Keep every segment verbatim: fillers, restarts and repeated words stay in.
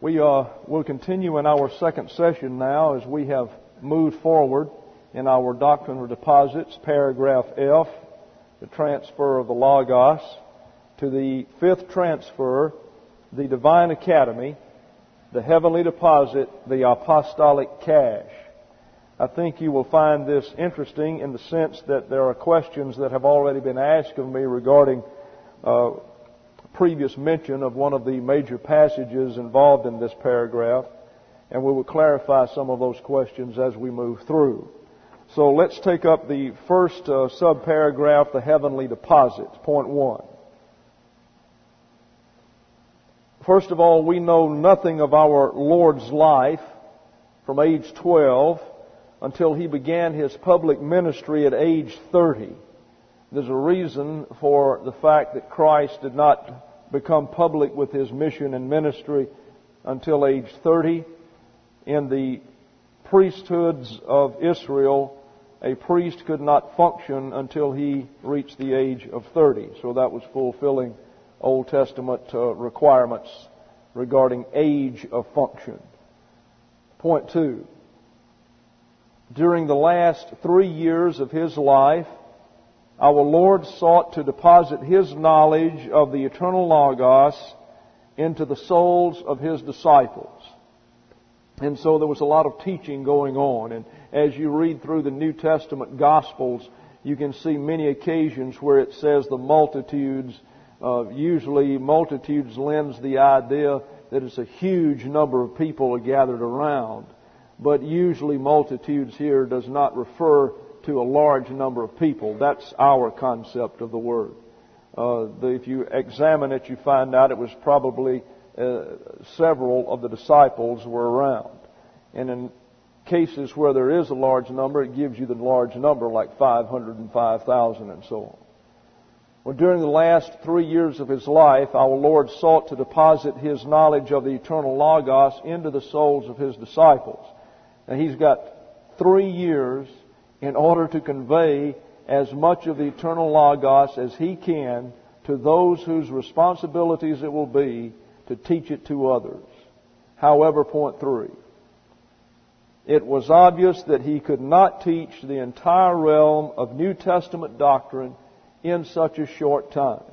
We uh, will continue in our second session now as we have moved forward in our Doctrine of Deposits, paragraph F, the transfer of the Logos, to the fifth transfer, the Divine Academy, the Heavenly Deposit, the Apostolic Cash. I think you will find this interesting in the sense that there are questions that have already been asked of me regarding uh, previous mention of one of the major passages involved in this paragraph, and we will clarify some of those questions as we move through. So let's take up the first uh, subparagraph, the Heavenly Deposits, point one. First of all, we know nothing of our Lord's life from age twelve until He began His public ministry at age thirty. There's a reason for the fact that Christ did not become public with His mission and ministry until age thirty. In the priesthoods of Israel, a priest could not function until he reached the age of thirty. So that was fulfilling Old Testament uh, requirements regarding age of function. Point two. During the last three years of His life, our Lord sought to deposit His knowledge of the eternal Logos into the souls of His disciples. And so there was a lot of teaching going on. And as you read through the New Testament Gospels, you can see many occasions where it says the multitudes. Uh, usually multitudes lends the idea that it's a huge number of people are gathered around. But usually multitudes here does not refer to a large number of people. That's our concept of the word. Uh, the, if you examine it, you find out it was probably uh, several of the disciples were around. And in cases where there is a large number, it gives you the large number, like five hundred five thousand and so on. Well, during the last three years of His life, our Lord sought to deposit His knowledge of the eternal Logos into the souls of His disciples. And He's got three years in order to convey as much of the eternal Logos as He can to those whose responsibilities it will be to teach it to others. However, point three. It was obvious that He could not teach the entire realm of New Testament doctrine in such a short time.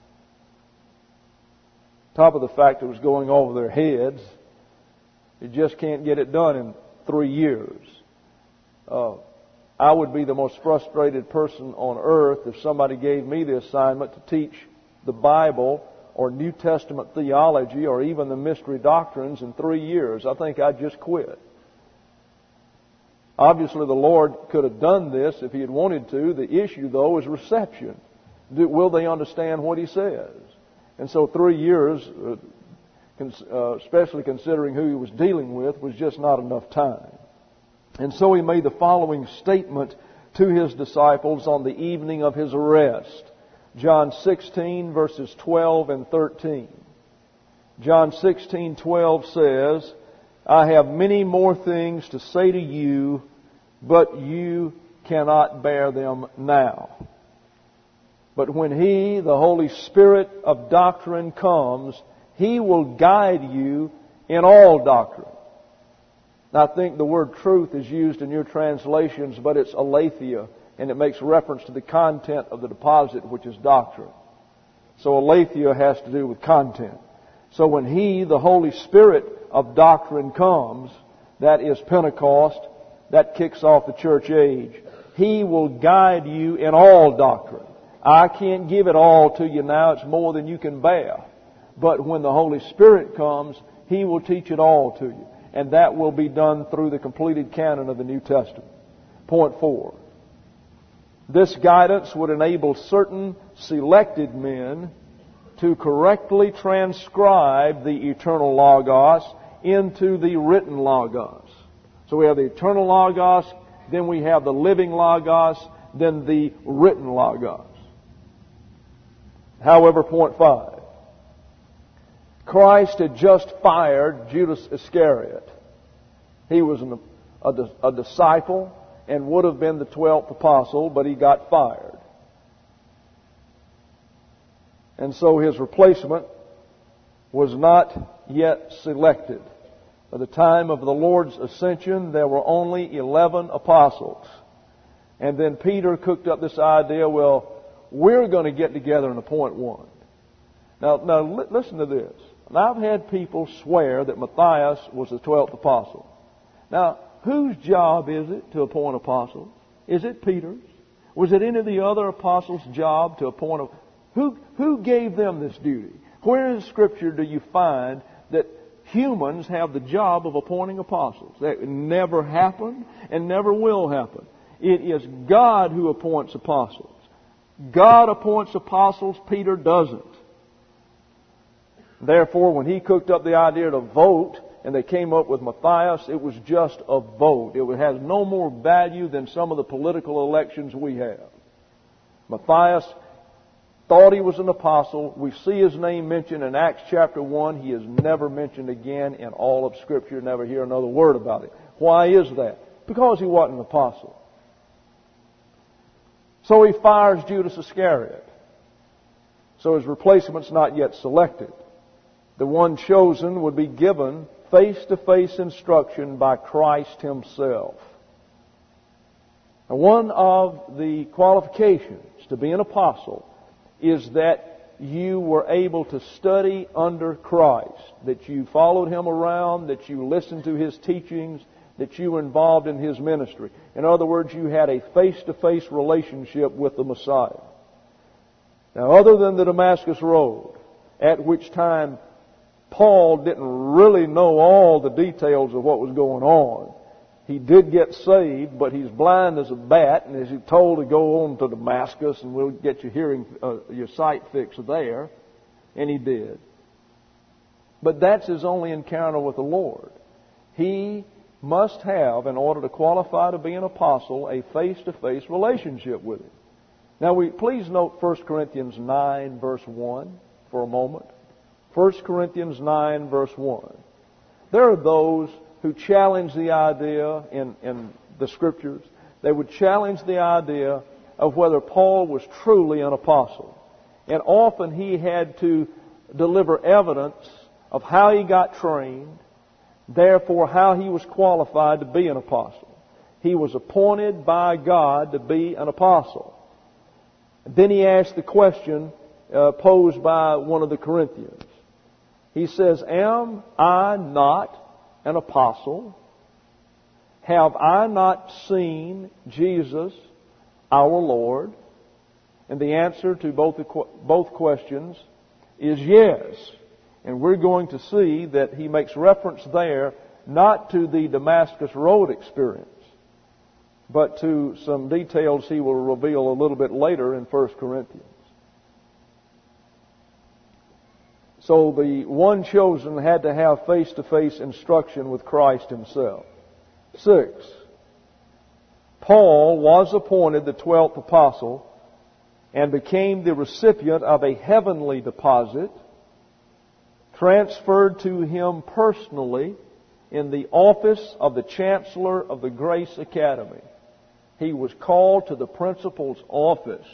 Top of the fact it was going over their heads, you just can't get it done in three years. Uh, I would be the most frustrated person on earth if somebody gave me the assignment to teach the Bible or New Testament theology or even the mystery doctrines in three years. I think I'd just quit. Obviously, the Lord could have done this if He had wanted to. The issue, though, is reception. Do, will they understand what He says? And so three years, uh, cons- uh, especially considering who He was dealing with, was just not enough time. And so He made the following statement to His disciples on the evening of His arrest. John sixteen, verses twelve and thirteen. John sixteen twelve says, I have many more things to say to you, but you cannot bear them now. But when He, the Holy Spirit of doctrine, comes, He will guide you in all doctrine. Now, I think the word truth is used in your translations, but it's aletheia, and it makes reference to the content of the deposit, which is doctrine. So aletheia has to do with content. So when He, the Holy Spirit of doctrine, comes, that is Pentecost, that kicks off the church age, He will guide you in all doctrine. I can't give it all to you now. It's more than you can bear. But when the Holy Spirit comes, He will teach it all to you. And that will be done through the completed canon of the New Testament. Point four. This guidance would enable certain selected men to correctly transcribe the eternal Logos into the written Logos. So we have the eternal Logos, then we have the living Logos, then the written Logos. However, point five. Christ had just fired Judas Iscariot. He was an, a, a disciple and would have been the twelfth apostle, but he got fired. And so his replacement was not yet selected. By the time of the Lord's ascension, there were only eleven apostles. And then Peter cooked up this idea, well, we're going to get together and appoint one. Now, now li- listen to this. Now, I've had people swear that Matthias was the twelfth apostle. Now, whose job is it to appoint apostles? Is it Peter's? Was it any of the other apostles' job to appoint a... Who, who gave them this duty? Where in Scripture do you find that humans have the job of appointing apostles? That never happened and never will happen. It is God who appoints apostles. God appoints apostles, Peter doesn't. Therefore, when he cooked up the idea to vote, and they came up with Matthias, it was just a vote. It has no more value than some of the political elections we have. Matthias thought he was an apostle. We see his name mentioned in Acts chapter one. He is never mentioned again in all of Scripture. Never hear another word about it. Why is that? Because he wasn't an apostle. So he fires Judas Iscariot. So his replacement's not yet selected. The one chosen would be given face-to-face instruction by Christ Himself. Now, one of the qualifications to be an apostle is that you were able to study under Christ, that you followed Him around, that you listened to His teachings, that you were involved in His ministry. In other words, you had a face-to-face relationship with the Messiah. Now, other than the Damascus Road, at which time Paul didn't really know all the details of what was going on. He did get saved, but he's blind as a bat, and he's told to go on to Damascus, and we'll get your hearing, uh, your sight fixed there. And he did. But that's his only encounter with the Lord. He must have, in order to qualify to be an apostle, a face-to-face relationship with Him. Now, we please note First Corinthians nine, verse one, for a moment. First Corinthians nine, verse one. There are those who challenge the idea in, in the Scriptures. They would challenge the idea of whether Paul was truly an apostle. And often he had to deliver evidence of how he got trained, therefore how he was qualified to be an apostle. He was appointed by God to be an apostle. Then he asked the question uh, posed by one of the Corinthians. He says, am I not an apostle? Have I not seen Jesus, our Lord? And the answer to both the, both questions is yes. And we're going to see that he makes reference there not to the Damascus Road experience, but to some details he will reveal a little bit later in First Corinthians. So the one chosen had to have face-to-face instruction with Christ Himself. Six, Paul was appointed the twelfth apostle and became the recipient of a heavenly deposit transferred to him personally in the office of the Chancellor of the Grace Academy. He was called to the principal's office.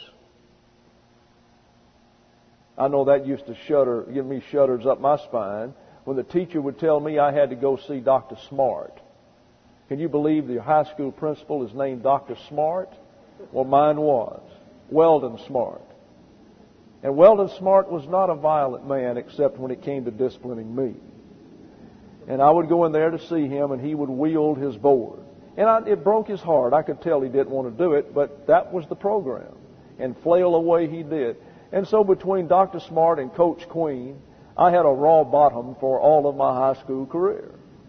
I know that used to shudder, give me shudders up my spine when the teacher would tell me I had to go see Doctor Smart. Can you believe the high school principal is named Doctor Smart? Well, mine was. Weldon Smart. And Weldon Smart was not a violent man except when it came to disciplining me. And I would go in there to see him, and he would wield his board. And I, it broke his heart. I could tell he didn't want to do it, but that was the program. And flail away he did. And so between Doctor Smart and Coach Queen, I had a raw bottom for all of my high school career.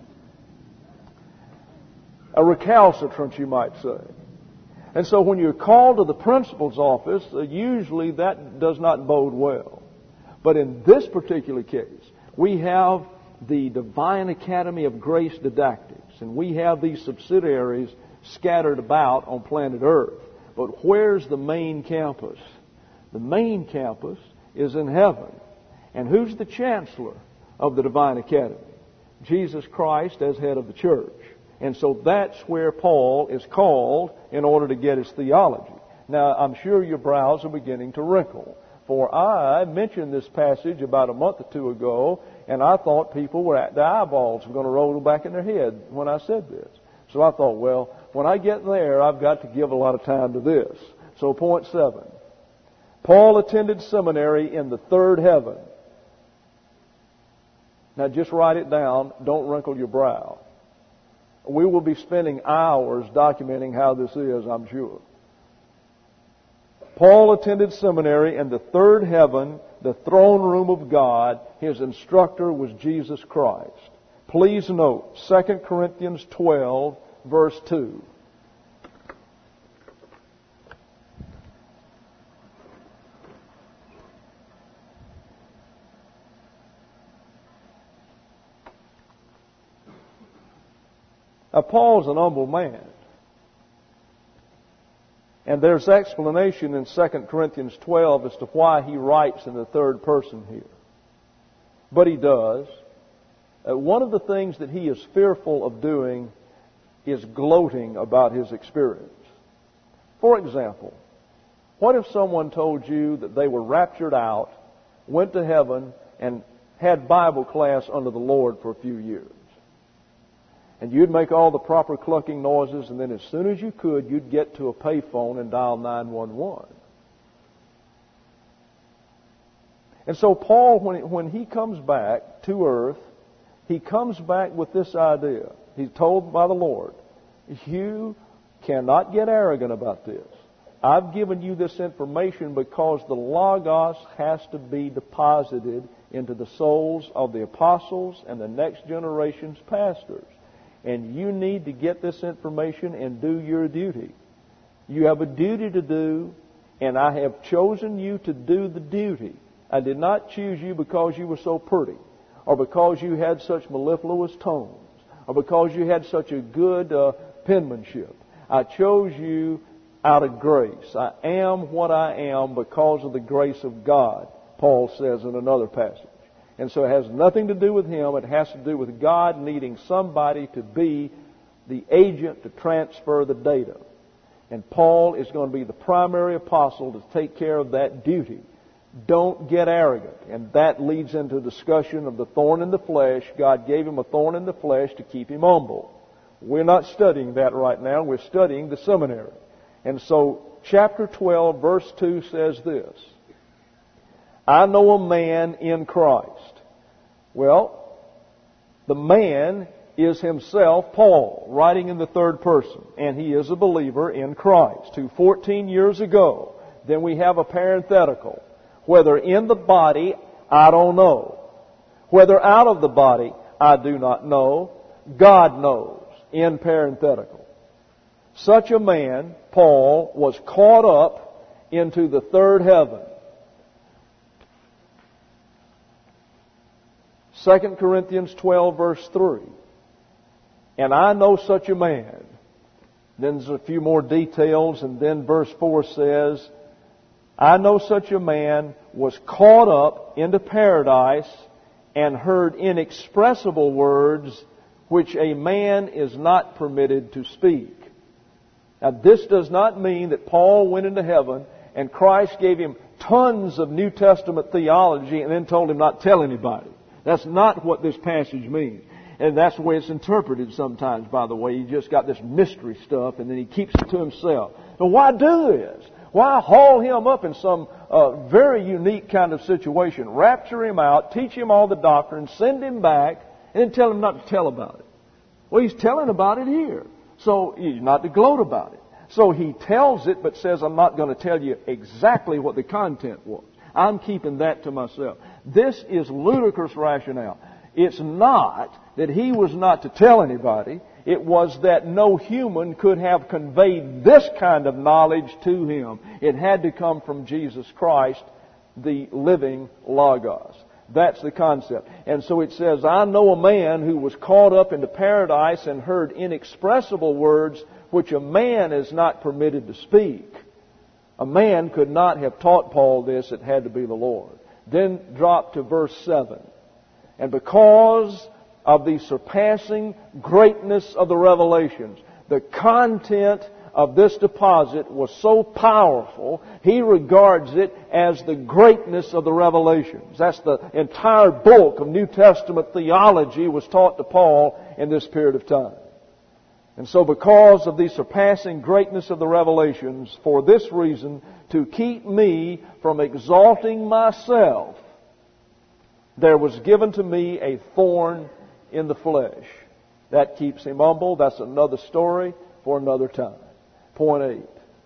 A recalcitrant, you might say. And so when you're called to the principal's office, uh, usually that does not bode well. But in this particular case, we have the Divine Academy of Grace Didactics, and we have these subsidiaries scattered about on planet Earth. But where's the main campus? The main campus is in heaven. And who's the chancellor of the Divine Academy? Jesus Christ as head of the church. And so that's where Paul is called in order to get his theology. Now, I'm sure your brows are beginning to wrinkle. For I mentioned this passage about a month or two ago, and I thought people were at their eyeballs were going to roll back in their head when I said this. So I thought, well, when I get there, I've got to give a lot of time to this. So point seven. Paul attended seminary in the third heaven. Now just write it down. Don't wrinkle your brow. We will be spending hours documenting how this is, I'm sure. Paul attended seminary in the third heaven, the throne room of God. His instructor was Jesus Christ. Please note, Second Corinthians twelve, verse two. Now, Paul's an humble man. And there's explanation in Second Corinthians twelve as to why he writes in the third person here. But he does. Uh, one of the things that he is fearful of doing is gloating about his experience. For example, what if someone told you that they were raptured out, went to heaven, and had Bible class under the Lord for a few years? And you'd make all the proper clucking noises, and then as soon as you could, you'd get to a payphone and dial nine one one. And so Paul, when, when he comes back to earth, he comes back with this idea. He's told by the Lord, you cannot get arrogant about this. I've given you this information because the Logos has to be deposited into the souls of the apostles and the next generation's pastors. And you need to get this information and do your duty. You have a duty to do, and I have chosen you to do the duty. I did not choose you because you were so pretty, or because you had such mellifluous tones, or because you had such a good uh, penmanship. I chose you out of grace. I am what I am because of the grace of God, Paul says in another passage. And so it has nothing to do with him. It has to do with God needing somebody to be the agent to transfer the data. And Paul is going to be the primary apostle to take care of that duty. Don't get arrogant. And that leads into a discussion of the thorn in the flesh. God gave him a thorn in the flesh to keep him humble. We're not studying that right now. We're studying the seminary. And so chapter twelve, verse two says this. I know a man in Christ. Well, the man is himself Paul, writing in the third person, and he is a believer in Christ, who fourteen years ago, then we have a parenthetical, whether in the body, I don't know. Whether out of the body, I do not know. God knows, in parenthetical. Such a man, Paul, was caught up into the third heaven. Second Corinthians twelve, verse three. And I know such a man. Then there's a few more details, and then verse four says, I know such a man was caught up into paradise and heard inexpressible words which a man is not permitted to speak. Now this does not mean that Paul went into heaven and Christ gave him tons of New Testament theology and then told him not to tell anybody. That's not what this passage means. And that's the way it's interpreted sometimes, by the way. He just got this mystery stuff and then he keeps it to himself. Now why do this? Why haul him up in some uh, very unique kind of situation? Rapture him out, teach him all the doctrine, send him back, and then tell him not to tell about it. Well, he's telling about it here. So he's not to gloat about it. So he tells it but says, I'm not going to tell you exactly what the content was. I'm keeping that to myself. This is ludicrous rationale. It's not that he was not to tell anybody. It was that no human could have conveyed this kind of knowledge to him. It had to come from Jesus Christ, the living Logos. That's the concept. And so it says, I know a man who was caught up into paradise and heard inexpressible words which a man is not permitted to speak. A man could not have taught Paul this. It had to be the Lord. Then drop to verse seven. And because of the surpassing greatness of the revelations, the content of this deposit was so powerful, he regards it as the greatness of the revelations. That's the entire bulk of New Testament theology was taught to Paul in this period of time. And so because of the surpassing greatness of the revelations, for this reason, to keep me from exalting myself, there was given to me a thorn in the flesh. That keeps him humble. That's another story for another time. Point eight.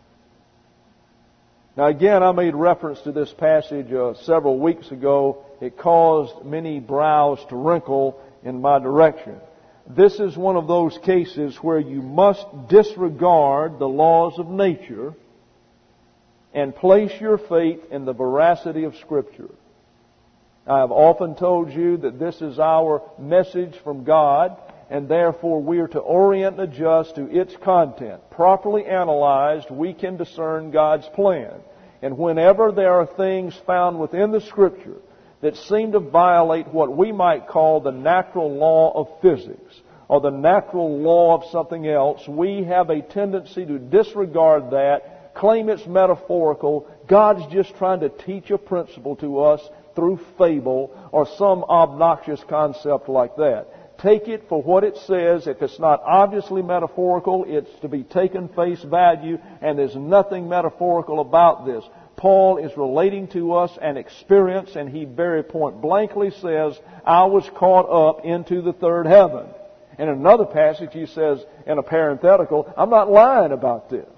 Now again, I made reference to this passage uh, several weeks ago. It caused many brows to wrinkle in my direction. This is one of those cases where you must disregard the laws of nature and place your faith in the veracity of Scripture. I have often told you that this is our message from God, and therefore we are to orient and adjust to its content. Properly analyzed, we can discern God's plan. And whenever there are things found within the Scripture that seem to violate what we might call the natural law of physics or the natural law of something else, we have a tendency to disregard that, claim it's metaphorical. God's just trying to teach a principle to us through fable or some obnoxious concept like that. Take it for what it says. If it's not obviously metaphorical, it's to be taken face value, and there's nothing metaphorical about this. Paul is relating to us an experience, and he very point blankly says, I was caught up into the third heaven. In another passage, he says, in a parenthetical, I'm not lying about this.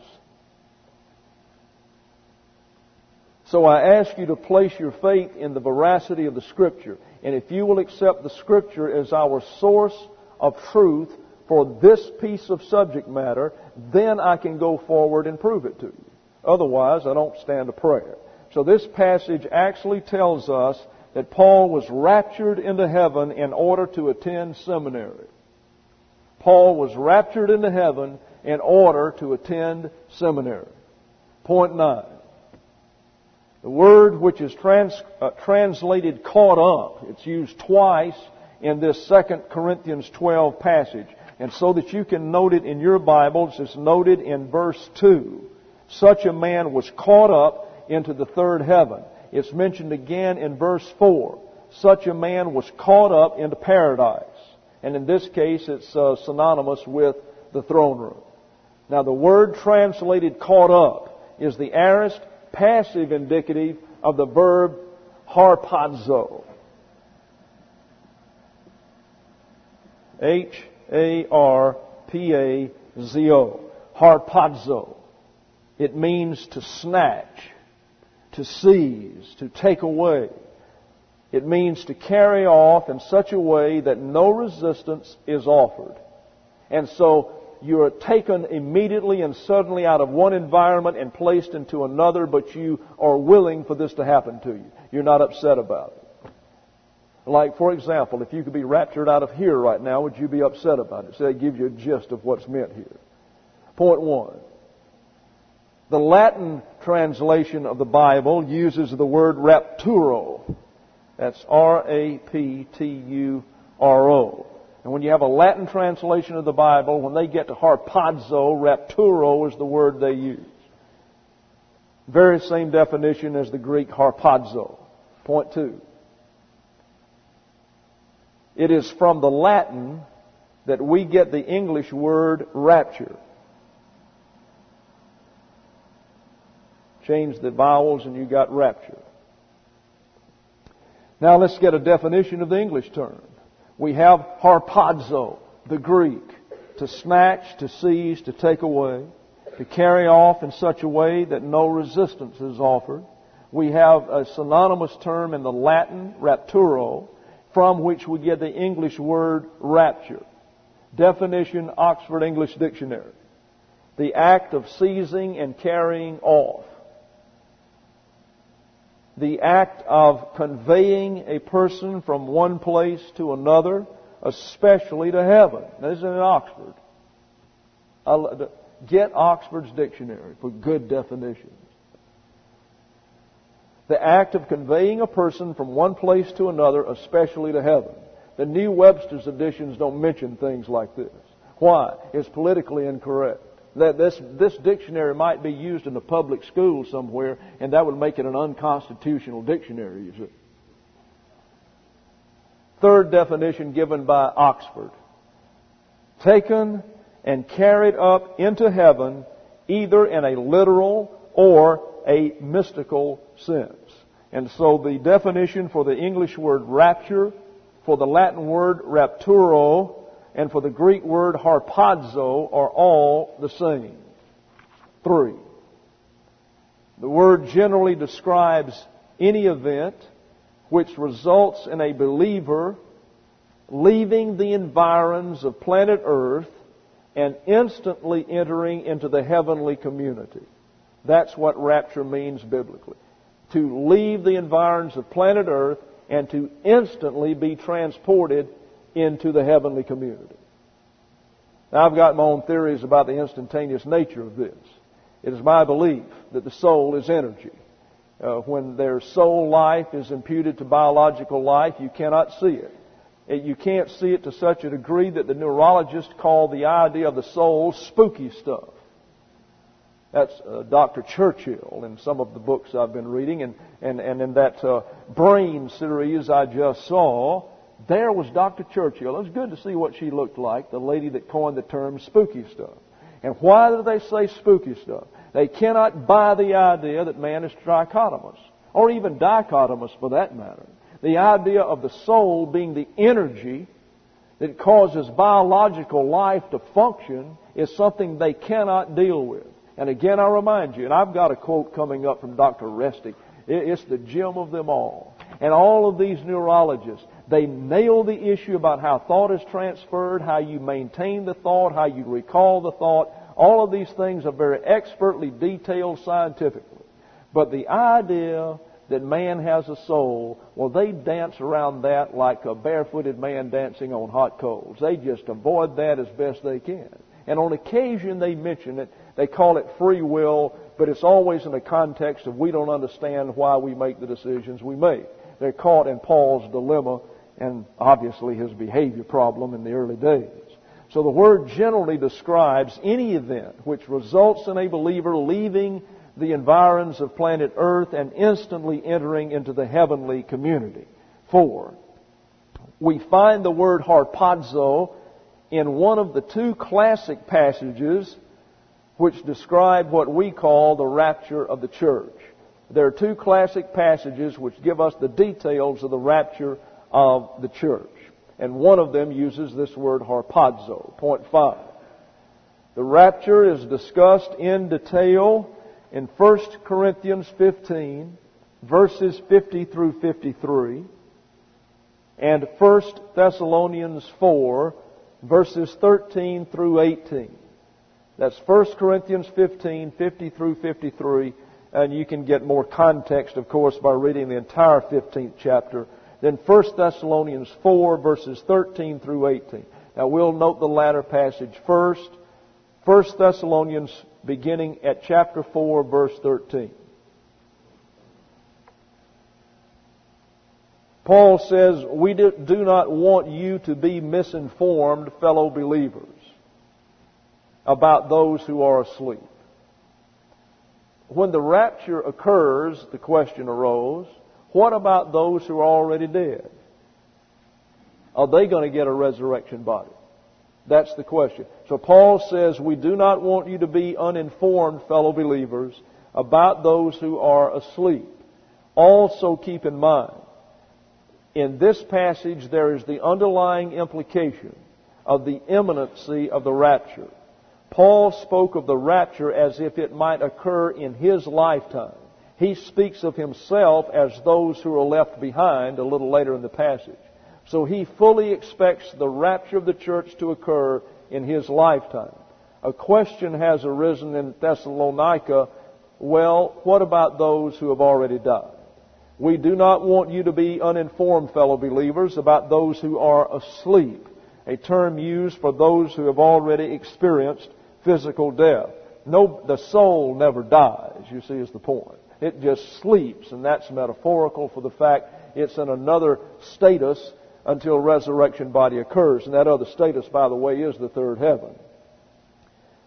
So I ask you to place your faith in the veracity of the Scripture. And if you will accept the Scripture as our source of truth for this piece of subject matter, then I can go forward and prove it to you. Otherwise, I don't stand a prayer. So this passage actually tells us that Paul was raptured into heaven in order to attend seminary. Paul was raptured into heaven in order to attend seminary. Point nine. The word which is trans, uh, translated caught up, it's used twice in this Second Corinthians twelve passage. And so that you can note it in your Bibles, it's noted in verse two. Such a man was caught up into the third heaven. It's mentioned again in verse four. Such a man was caught up into paradise. And in this case, it's uh, synonymous with the throne room. Now, the word translated caught up is the aorist passive indicative of the verb harpazo. H A R P A Z O. Harpazo. It means to snatch, to seize, to take away. It means to carry off in such a way that no resistance is offered. And so you are taken immediately and suddenly out of one environment and placed into another, but you are willing for this to happen to you. You're not upset about it. Like, for example, if you could be raptured out of here right now, would you be upset about it? So that gives you a gist of what's meant here. Point one. The Latin translation of the Bible uses the word rapturo. That's R A P T U R O. And when you have a Latin translation of the Bible, when they get to harpazo, rapturo is the word they use. Very same definition as the Greek harpazo. Point two. It is from the Latin that we get the English word rapture. Change the vowels and you got rapture. Now let's get a definition of the English term. We have harpazo, the Greek, to snatch, to seize, to take away, to carry off in such a way that no resistance is offered. We have a synonymous term in the Latin, rapturo, from which we get the English word rapture. Definition, Oxford English Dictionary. The act of seizing and carrying off. The act of conveying a person from one place to another, especially to heaven. This is in Oxford. I'll get Oxford's dictionary for good definitions. The act of conveying a person from one place to another, especially to heaven. The New Webster's editions don't mention things like this. Why? It's politically incorrect. That this, this dictionary might be used in a public school somewhere, and that would make it an unconstitutional dictionary, you see. Third definition given by Oxford. Taken and carried up into heaven, either in a literal or a mystical sense. And so the definition for the English word rapture, for the Latin word rapturo, and for the Greek word harpazo are all the same. Three. The word generally describes any event which results in a believer leaving the environs of planet Earth and instantly entering into the heavenly community. That's what rapture means biblically. To leave the environs of planet Earth and to instantly be transported into the heavenly community. Now, I've got my own theories about the instantaneous nature of this. It is my belief that the soul is energy. Uh, when their soul life is imputed to biological life, you cannot see it. it. You can't see it to such a degree that the neurologists call the idea of the soul spooky stuff. That's uh, Doctor Churchill in some of the books I've been reading, and, and, and in that uh, Brain series I just saw, there was Doctor Churchill. It was good to see what she looked like, the lady that coined the term spooky stuff. And why do they say spooky stuff? They cannot buy the idea that man is trichotomous, or even dichotomous for that matter. The idea of the soul being the energy that causes biological life to function is something they cannot deal with. And again, I remind you, and I've got a quote coming up from Doctor Restig. It's the gem of them all. And all of these neurologists, they nail the issue about how thought is transferred, how you maintain the thought, how you recall the thought. All of these things are very expertly detailed scientifically. But the idea that man has a soul, well, they dance around that like a barefooted man dancing on hot coals. They just avoid that as best they can. And on occasion they mention it. They call it free will, but it's always in the context of we don't understand why we make the decisions we make. They're caught in Paul's dilemma and obviously his behavior problem in the early days. So the word generally describes any event which results in a believer leaving the environs of planet Earth and instantly entering into the heavenly community. Four, we find the word harpazo in one of the two classic passages which describe what we call the rapture of the church. There are two classic passages which give us the details of the rapture of the church. And one of them uses this word harpazo. Point five. The rapture is discussed in detail in First Corinthians fifteen, verses fifty through fifty-three, and First Thessalonians four, verses thirteen through eighteen. That's First Corinthians fifteen, fifty through fifty-three, and you can get more context, of course, by reading the entire fifteenth chapter. Then First Thessalonians four, verses thirteen through eighteen. Now we'll note the latter passage first. First Thessalonians, beginning at chapter four, verse thirteen. Paul says, "We do not want you to be misinformed, fellow believers, about those who are asleep." When the rapture occurs, the question arose, what about those who are already dead? Are they going to get a resurrection body? That's the question. So Paul says, we do not want you to be uninformed, fellow believers, about those who are asleep. Also keep in mind, in this passage there is the underlying implication of the imminency of the rapture. Paul spoke of the rapture as if it might occur in his lifetime. He speaks of himself as those who are left behind a little later in the passage. So he fully expects the rapture of the church to occur in his lifetime. A question has arisen in Thessalonica, well, what about those who have already died? We do not want you to be uninformed, fellow believers, about those who are asleep, a term used for those who have already experienced physical death. No, the soul never dies, you see, is the point. It just sleeps, and that's metaphorical for the fact it's in another status until resurrection body occurs. And that other status, by the way, is the third heaven.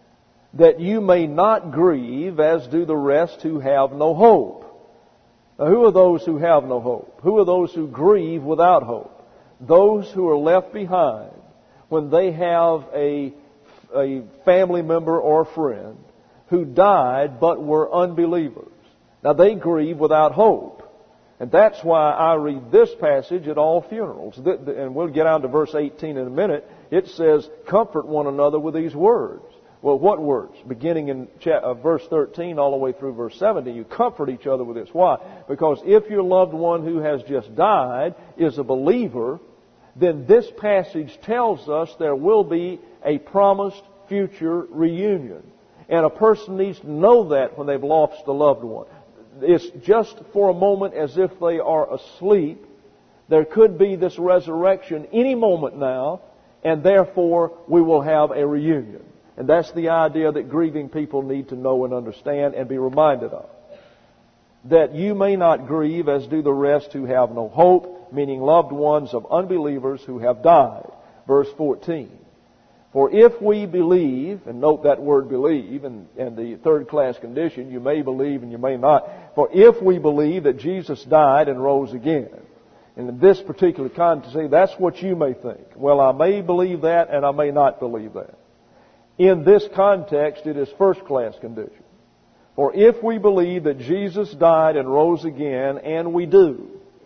that you may not grieve as do the rest who have no hope. Now, who are those who have no hope? Who are those who grieve without hope? Those who are left behind when they have a, a family member or friend who died but were unbelievers. Now, they grieve without hope. And that's why I read this passage at all funerals. And we'll get on to verse eighteen in a minute. It says, comfort one another with these words. Well, what words? Beginning in verse thirteen all the way through verse seventeen, you comfort each other with this. Why? Because if your loved one who has just died is a believer, then this passage tells us there will be a promised future reunion. And a person needs to know that when they've lost a loved one. It's just for a moment as if they are asleep. There could be this resurrection any moment now, and therefore we will have a reunion. And that's the idea that grieving people need to know and understand and be reminded of. That you may not grieve as do the rest who have no hope, meaning loved ones of unbelievers who have died. Verse fourteen. For if we believe, and note that word believe, and, and the third class condition, you may believe and you may not. For if we believe that Jesus died and rose again, and in this particular context, that's what you may think. Well, I may believe that and I may not believe that. In this context, it is first class condition. For if we believe that Jesus died and rose again, and we do,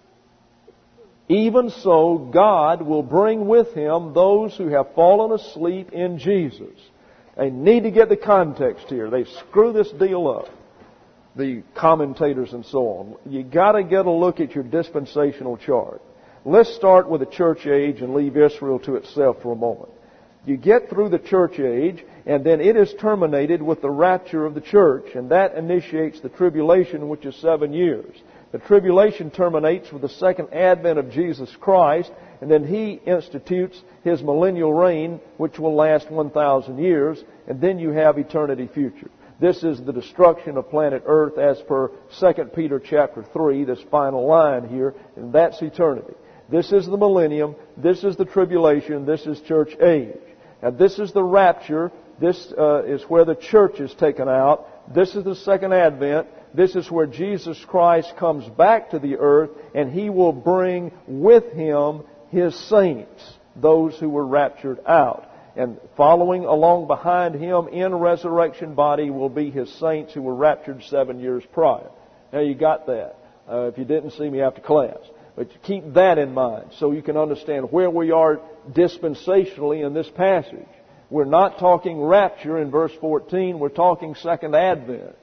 even so, God will bring with Him those who have fallen asleep in Jesus. They need to get the context here. They screw this deal up, the commentators and so on. You got to get a look at your dispensational chart. Let's start with the church age and leave Israel to itself for a moment. You get through the church age, and then it is terminated with the rapture of the church, and that initiates the tribulation, which is seven years. The tribulation terminates with the second advent of Jesus Christ, and then He institutes His millennial reign, which will last one thousand years, and then you have eternity future. This is the destruction of planet Earth as per Second Peter chapter three, this final line here, and that's eternity. This is the millennium, this is the tribulation, this is church age. Now this is the rapture, this uh, is where the church is taken out, this is the second advent. This is where Jesus Christ comes back to the earth, and He will bring with Him His saints, those who were raptured out. And following along behind Him in resurrection body will be His saints who were raptured seven years prior. Now you got that. Uh, if you didn't see me after class. But keep that in mind so you can understand where we are dispensationally in this passage. We're not talking rapture in verse fourteen. We're talking second advent.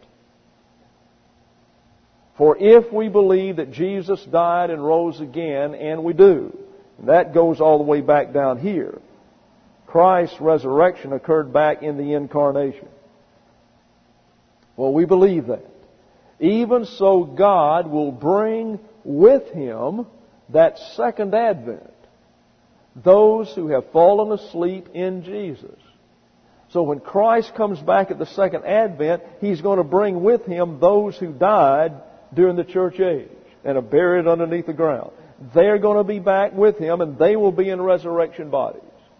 For if we believe that Jesus died and rose again, and we do, and that goes all the way back down here. Christ's resurrection occurred back in the incarnation. Well, we believe that. Even so, God will bring with Him that second advent, those who have fallen asleep in Jesus. So when Christ comes back at the second advent, He's going to bring with Him those who died during the church age and are buried underneath the ground. They're going to be back with Him, and they will be in resurrection bodies.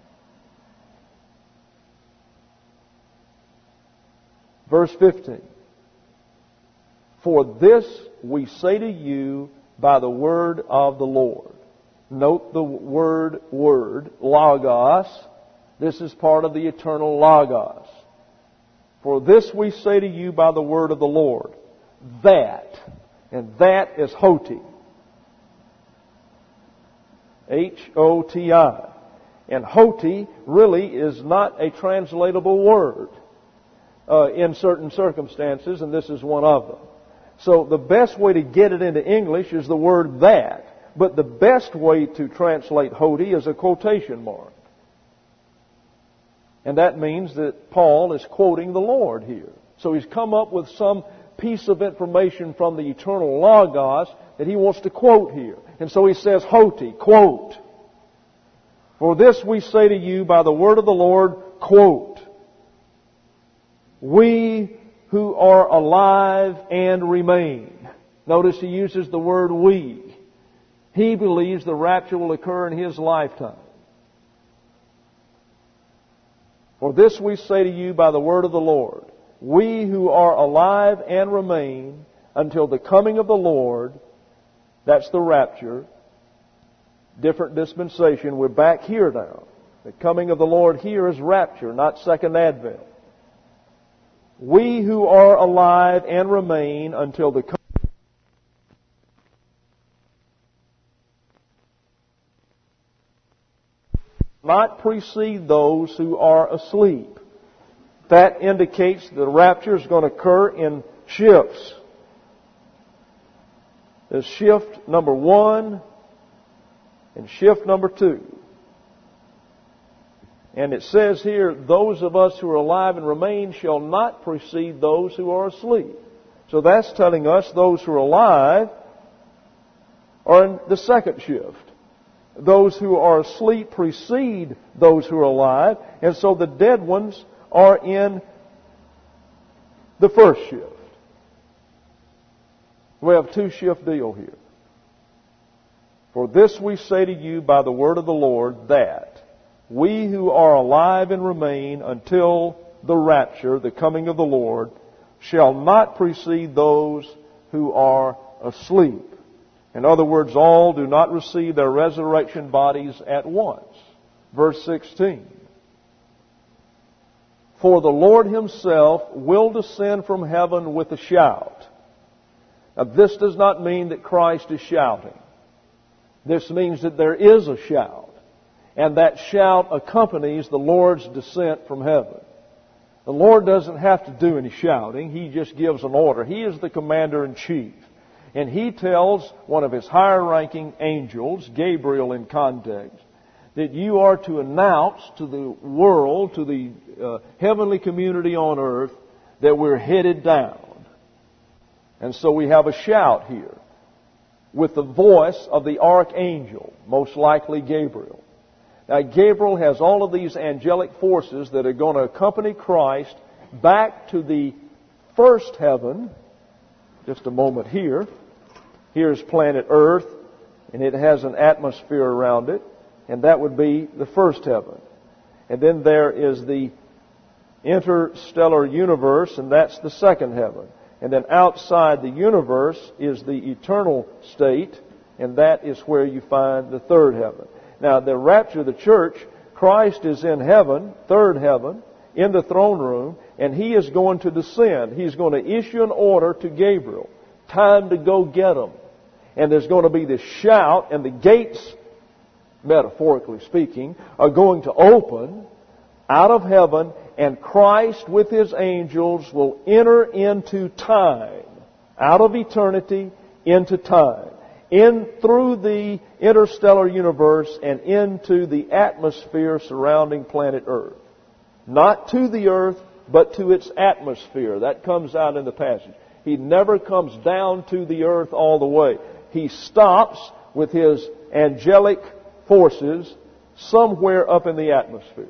Verse fifteen. For this we say to you by the word of the Lord. Note the word, word, logos. This is part of the eternal logos. For this we say to you by the word of the Lord, that, and that is hoti. H O T I. And hoti really is not a translatable word uh, in certain circumstances, and this is one of them. So the best way to get it into English is the word that. But the best way to translate hoti is a quotation mark. And that means that Paul is quoting the Lord here. So he's come up with some piece of information from the eternal logos that he wants to quote here. And so he says, hoti, quote. For this we say to you by the word of the Lord, quote. We who are alive and remain. Notice he uses the word we. He believes the rapture will occur in his lifetime. For this we say to you by the word of the Lord, we who are alive and remain until the coming of the Lord, that's the rapture, different dispensation, we're back here now. The coming of the Lord here is rapture, not second advent. We who are alive and remain until the coming not precede those who are asleep. That indicates the rapture is going to occur in shifts. There's shift number one and shift number two. And it says here, those of us who are alive and remain shall not precede those who are asleep. So that's telling us those who are alive are in the second shift. Those who are asleep precede those who are alive, and so the dead ones are in the first shift. We have a two-shift deal here. For this we say to you by the word of the Lord, that we who are alive and remain until the rapture, the coming of the Lord, shall not precede those who are asleep. In other words, all do not receive their resurrection bodies at once. Verse sixteen. For the Lord Himself will descend from heaven with a shout. Now, this does not mean that Christ is shouting. This means that there is a shout. And that shout accompanies the Lord's descent from heaven. The Lord doesn't have to do any shouting. He just gives an order. He is the commander-in-chief. And He tells one of His higher-ranking angels, Gabriel in context, that you are to announce to the world, to the uh, heavenly community on earth, that we're headed down. And so we have a shout here with the voice of the archangel, most likely Gabriel. Now, Gabriel has all of these angelic forces that are going to accompany Christ back to the first heaven. Just a moment here. Here's planet Earth, and it has an atmosphere around it, and that would be the first heaven. And then there is the interstellar universe, and that's the second heaven. And then outside the universe is the eternal state, and that is where you find the third heaven. Now, the rapture of the church, Christ is in heaven, third heaven, in the throne room, and He is going to descend. He's going to issue an order to Gabriel. Time to go get them. And there's going to be this shout, and the gates, metaphorically speaking, are going to open out of heaven, and Christ with His angels will enter into time, out of eternity into time, in through the interstellar universe and into the atmosphere surrounding planet Earth. Not to the earth, but to its atmosphere. That comes out in the passage. He never comes down to the earth all the way. He stops with His angelic forces somewhere up in the atmosphere.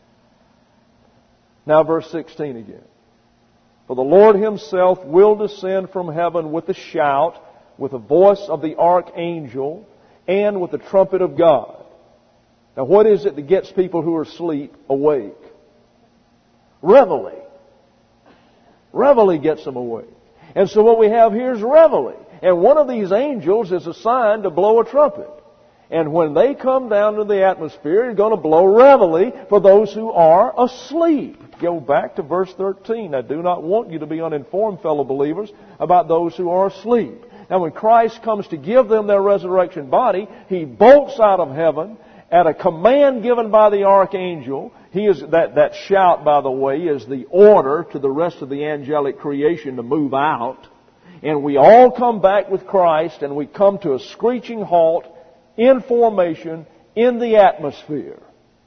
Now verse sixteen again. For the Lord Himself will descend from heaven with a shout, with the voice of the archangel, and with the trumpet of God. Now what is it that gets people who are asleep awake? Reveille. Reveille gets them awake. And so what we have here is reveille. And one of these angels is assigned to blow a trumpet. And when they come down to the atmosphere, they're going to blow reveille for those who are asleep. Go back to verse thirteen. I do not want you to be uninformed, fellow believers, about those who are asleep. Now when Christ comes to give them their resurrection body, He bolts out of heaven at a command given by the archangel. He is that, that shout, by the way, is the order to the rest of the angelic creation to move out. And we all come back with Christ, and we come to a screeching halt in formation in the atmosphere.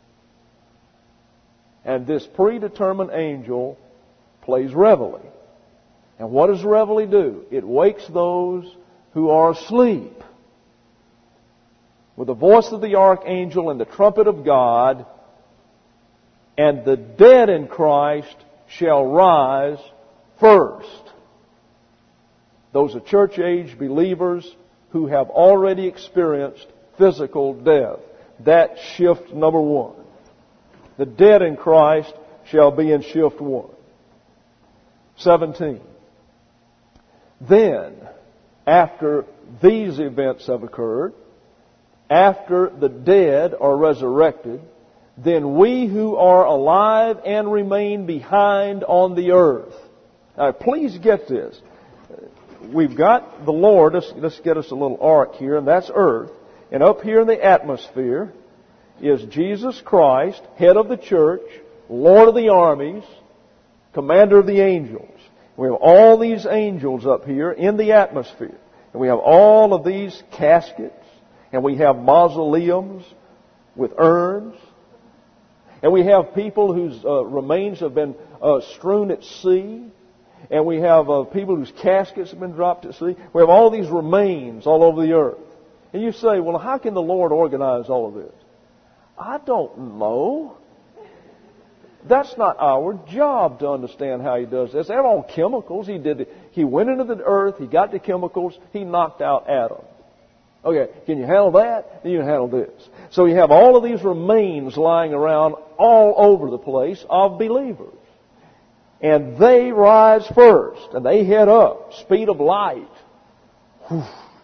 And this predetermined angel plays reveille. And what does reveille do? It wakes those who are asleep. With the voice of the archangel and the trumpet of God, and the dead in Christ shall rise first. Those are church-age believers who have already experienced physical death. That's shift number one. The dead in Christ shall be in shift one. seventeen. Then, after these events have occurred, after the dead are resurrected, then we who are alive and remain behind on the earth. Now, please get this. We've got the Lord. Let's, let's get us a little arc here, and that's earth. And up here in the atmosphere is Jesus Christ, head of the church, Lord of the armies, commander of the angels. We have all these angels up here in the atmosphere. And we have all of these caskets. And we have mausoleums with urns. And we have people whose uh, remains have been uh, strewn at sea. And we have uh, people whose caskets have been dropped at sea. We have all these remains all over the earth. And you say, well, how can the Lord organize all of this? I don't know. That's not our job to understand how He does this. They're all chemicals. He did. He went into the earth. He got the chemicals. He knocked out Adam. Okay, can you handle that? Then you can handle this. So you have all of these remains lying around all over the place of believers. And they rise first, and they head up, speed of light. Whew.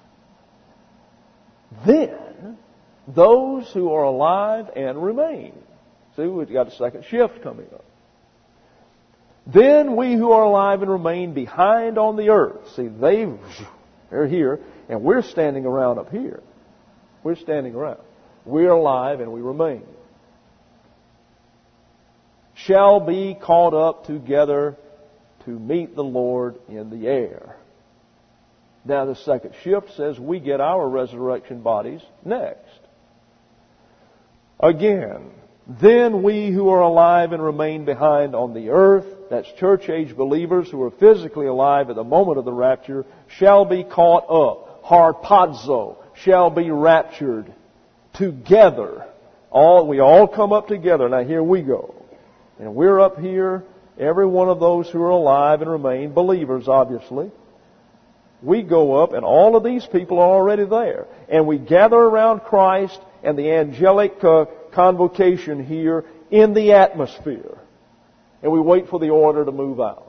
Then, those who are alive and remain. See, we've got a second shift coming up. Then we who are alive and remain behind on the earth. See, they, they're here, and we're standing around up here. We're standing around. We're alive and we remain. Shall be caught up together to meet the Lord in the air. Now the second shift says we get our resurrection bodies next. Again, then we who are alive and remain behind on the earth, that's church age believers who are physically alive at the moment of the rapture, shall be caught up, harpazo, shall be raptured together. All we all come up together. Now here we go. And we're up here, every one of those who are alive and remain, believers obviously. We go up, and all of these people are already there. And we gather around Christ and the angelic uh, convocation here in the atmosphere. And we wait for the order to move out.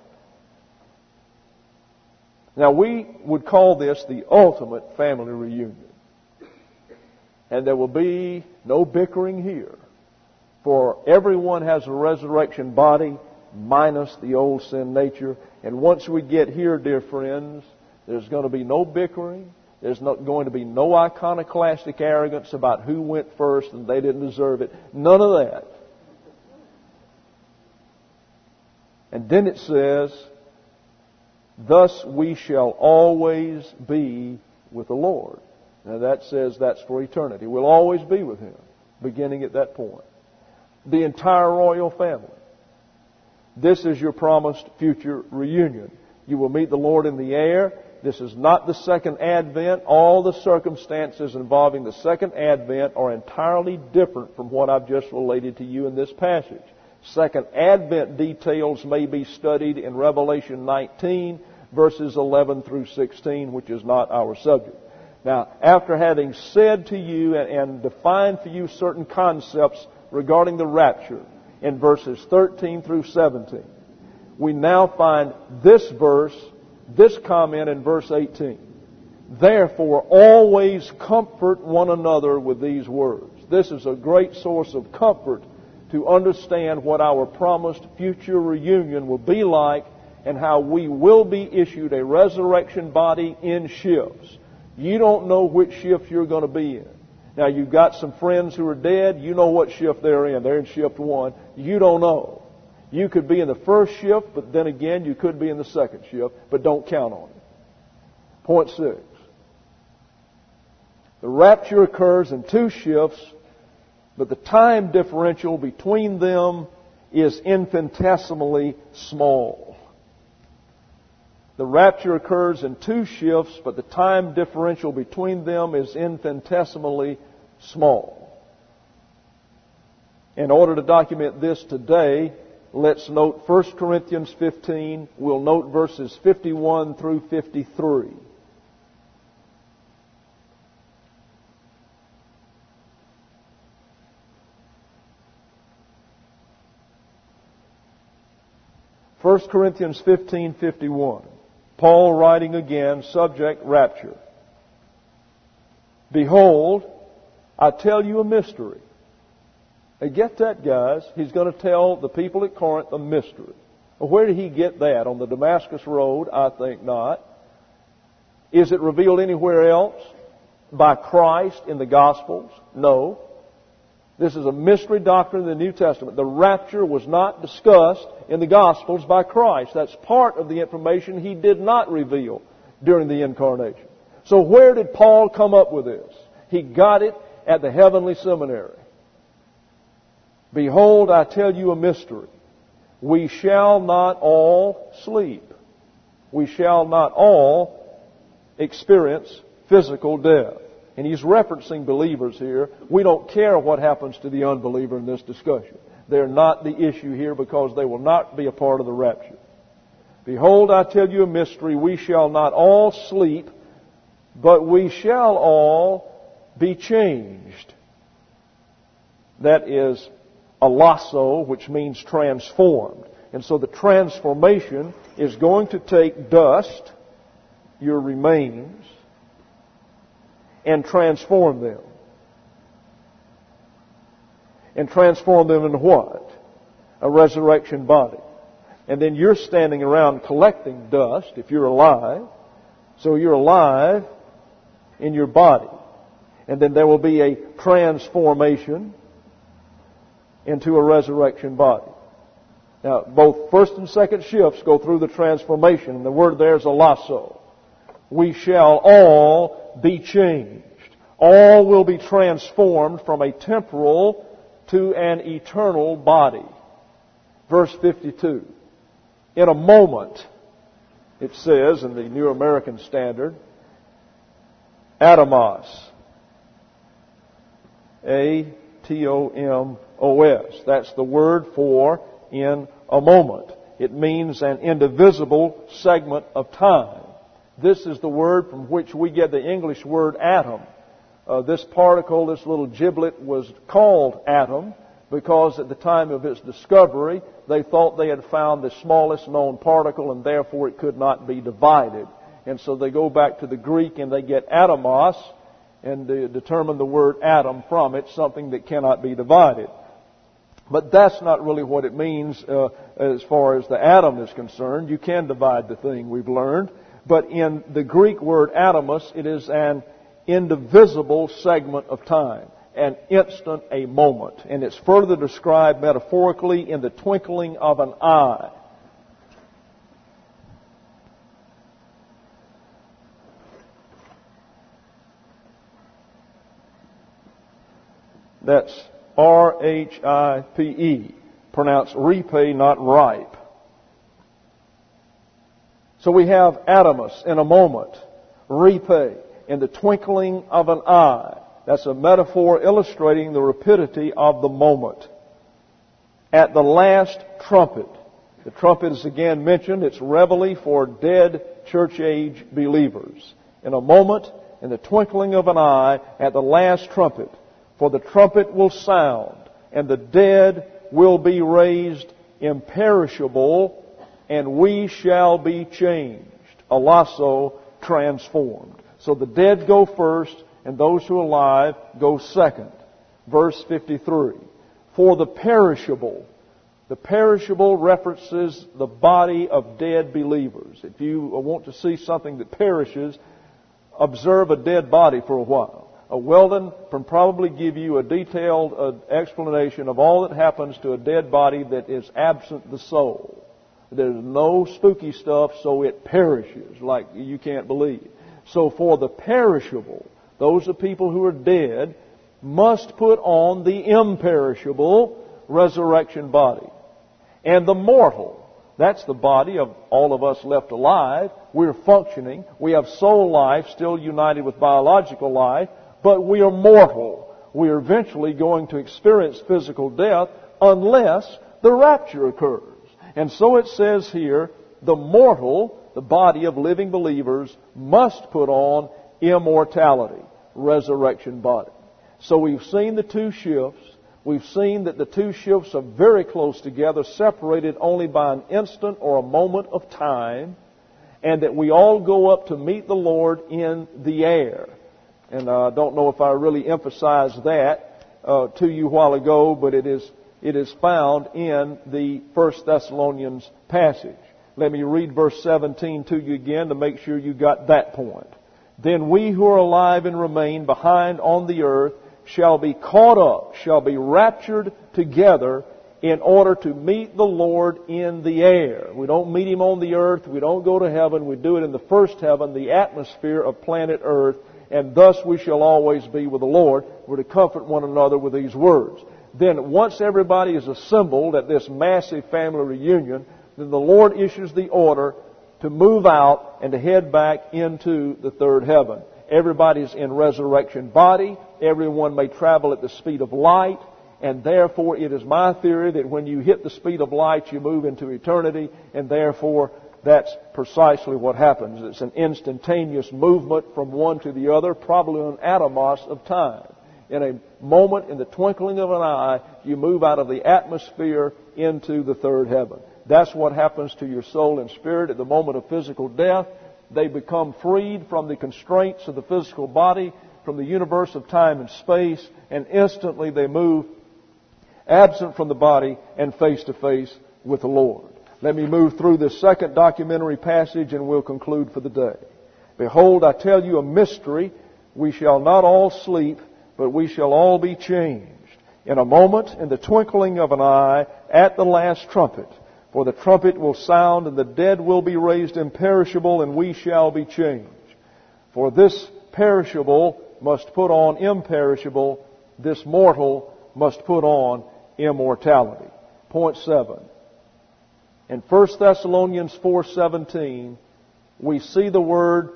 Now we would call this the ultimate family reunion. And there will be no bickering here. For everyone has a resurrection body minus the old sin nature. And once we get here, dear friends, there's going to be no bickering. There's not going to be no iconoclastic arrogance about who went first and they didn't deserve it. None of that. And then it says, thus we shall always be with the Lord. Now that says that's for eternity. We'll always be with Him, beginning at that point. The entire royal family. This is your promised future reunion. You will meet the Lord in the air. This is not the second advent. All the circumstances involving the second advent are entirely different from what I've just related to you in this passage. Second advent details may be studied in Revelation nineteen, verses eleven through sixteen, which is not our subject. Now, after having said to you and, and defined for you certain concepts regarding the rapture in verses thirteen through seventeen, we now find this verse, this comment in verse eighteen. Therefore, always comfort one another with these words. This is a great source of comfort to understand what our promised future reunion will be like and how we will be issued a resurrection body in shifts. You don't know which shift you're going to be in. Now, you've got some friends who are dead. You know what shift they're in. They're in shift one. You don't know. You could be in the first shift, but then again, you could be in the second shift, but don't count on it. Point six. The rapture occurs in two shifts, but the time differential between them is infinitesimally small. The rapture occurs in two shifts, but the time differential between them is infinitesimally small. In order to document this today, let's note First Corinthians fifteen. We'll note verses fifty-one through fifty-three. First Corinthians fifteen fifty-one. Paul writing again, subject rapture. Behold, I tell you a mystery. Now get that, guys. He's going to tell the people at Corinth a mystery. Well, where did he get that? On the Damascus Road? I think not. Is it revealed anywhere else? By Christ in the Gospels? No. This is a mystery doctrine in the New Testament. The rapture was not discussed in the Gospels by Christ. That's part of the information He did not reveal during the Incarnation. So where did Paul come up with this? He got it at the heavenly seminary. Behold, I tell you a mystery. We shall not all sleep. We shall not all experience physical death. And he's referencing believers here. We don't care what happens to the unbeliever in this discussion. They're not the issue here because they will not be a part of the rapture. Behold, I tell you a mystery. We shall not all sleep, but we shall all be changed. That is alasso, which means transformed. And so the transformation is going to take dust, your remains, and transform them. And transform them into what? A resurrection body. And then you're standing around collecting dust if you're alive. So you're alive in your body. And then there will be a transformation into a resurrection body. Now, both first and second shifts go through the transformation. And the word there is alasso. We shall all be changed. All will be transformed from a temporal to an eternal body. Verse fifty-two. In a moment, it says in the New American Standard, atomos. A T O M O S. That's the word for in a moment. It means an indivisible segment of time. This is the word from which we get the English word atom. Uh, this particle, this little giblet, was called atom because at the time of its discovery, they thought they had found the smallest known particle and therefore it could not be divided. And so they go back to the Greek and they get atomos and they determine the word atom from it, something that cannot be divided. But that's not really what it means uh, as far as the atom is concerned. You can divide the thing, we've learned. But in the Greek word atomos, it is an indivisible segment of time, an instant, a moment. And it's further described metaphorically in the twinkling of an eye. That's R H I P E, pronounced ripe, not ripe. So we have atomos, in a moment, ripe, in the twinkling of an eye. That's a metaphor illustrating the rapidity of the moment. At the last trumpet. The trumpet is again mentioned. It's reveille for dead church age believers. In a moment, in the twinkling of an eye, at the last trumpet. For the trumpet will sound, and the dead will be raised imperishable, and we shall be changed. Alasso, transformed. So the dead go first, and those who are alive go second. Verse fifty-three. For the perishable. The perishable references the body of dead believers. If you want to see something that perishes, observe a dead body for a while. Uh, Weldon can probably give you a detailed uh, explanation of all that happens to a dead body that is absent the soul. There's no spooky stuff, so it perishes like you can't believe. So for the perishable, those are people who are dead, must put on the imperishable resurrection body. And the mortal, that's the body of all of us left alive. We're functioning. We have soul life still united with biological life, but we are mortal. We are eventually going to experience physical death unless the rapture occurs. And so it says here, the mortal, the body of living believers, must put on immortality, resurrection body. So we've seen the two shifts. We've seen that the two ships are very close together, separated only by an instant or a moment of time, and that we all go up to meet the Lord in the air. And I uh, don't know if I really emphasized that uh, to you a while ago, but it is it is found in the First Thessalonians passage. Let me read verse seventeen to you again to make sure you got that point. Then we who are alive and remain behind on the earth shall be caught up, shall be raptured together in order to meet the Lord in the air. We don't meet Him on the earth. We don't go to heaven. We do it in the first heaven, the atmosphere of planet earth, and thus we shall always be with the Lord. We're to comfort one another with these words. Then once everybody is assembled at this massive family reunion, then the Lord issues the order to move out and to head back into the third heaven. Everybody's in resurrection body. Everyone may travel at the speed of light. And therefore, it is my theory that when you hit the speed of light, you move into eternity. And therefore, that's precisely what happens. It's an instantaneous movement from one to the other, probably an atomos of time. In a moment, in the twinkling of an eye, you move out of the atmosphere into the third heaven. That's what happens to your soul and spirit at the moment of physical death. They become freed from the constraints of the physical body, from the universe of time and space, and instantly they move absent from the body and face to face with the Lord. Let me move through this second documentary passage and we'll conclude for the day. Behold, I tell you a mystery. We shall not all sleep, but we shall all be changed. In a moment, in the twinkling of an eye, at the last trumpet. For the trumpet will sound, and the dead will be raised imperishable, and we shall be changed. For this perishable must put on imperishable, this mortal must put on immortality. Point seven. In First Thessalonians four seventeen, we see the word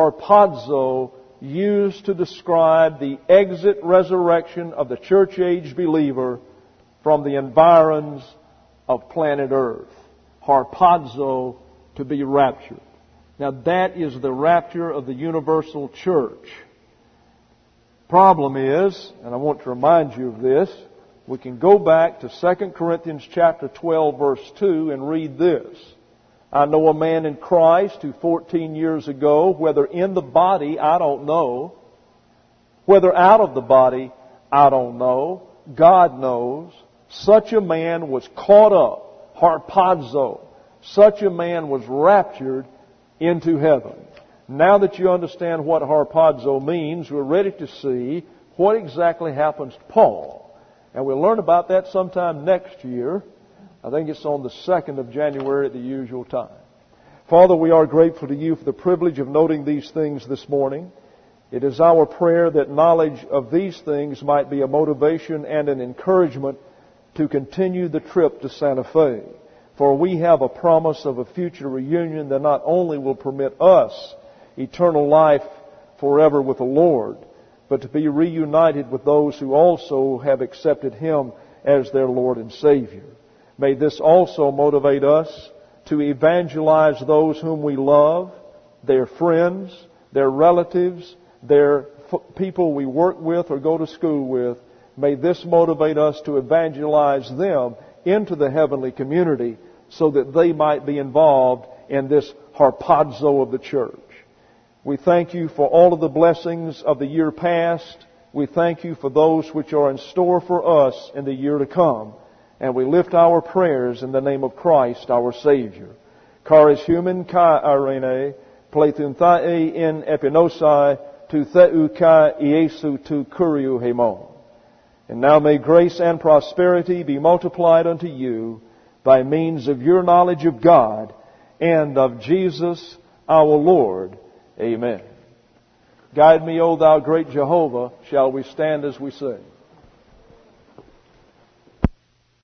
harpazo used to describe the exit resurrection of the church-age believer from the environs of planet Earth. Harpazo, to be raptured. Now that is the rapture of the universal church. Problem is, and I want to remind you of this, we can go back to Second Corinthians chapter twelve verse two and read this. I know a man in Christ who fourteen years ago, whether in the body, I don't know. Whether out of the body, I don't know. God knows. Such a man was caught up, harpazo. Such a man was raptured into heaven. Now that you understand what harpazo means, we're ready to see what exactly happens to Paul. And we'll learn about that sometime next year. I think it's on the second of January at the usual time. Father, we are grateful to you for the privilege of noting these things this morning. It is our prayer that knowledge of these things might be a motivation and an encouragement to continue the trip to Santa Fe. For we have a promise of a future reunion that not only will permit us eternal life forever with the Lord, but to be reunited with those who also have accepted Him as their Lord and Savior. May this also motivate us to evangelize those whom we love, their friends, their relatives, their f- people we work with or go to school with. May this motivate us to evangelize them into the heavenly community so that they might be involved in this harpazo of the church. We thank you for all of the blessings of the year past. We thank you for those which are in store for us in the year to come. And we lift our prayers in the name of Christ, our Savior. Charis human kai arene, plethun thae in epinosai, tu theu kai Iesu tu kuriu hemon. And now may grace and prosperity be multiplied unto you by means of your knowledge of God and of Jesus our Lord. Amen. Guide me, O thou great Jehovah. Shall we stand as we sing?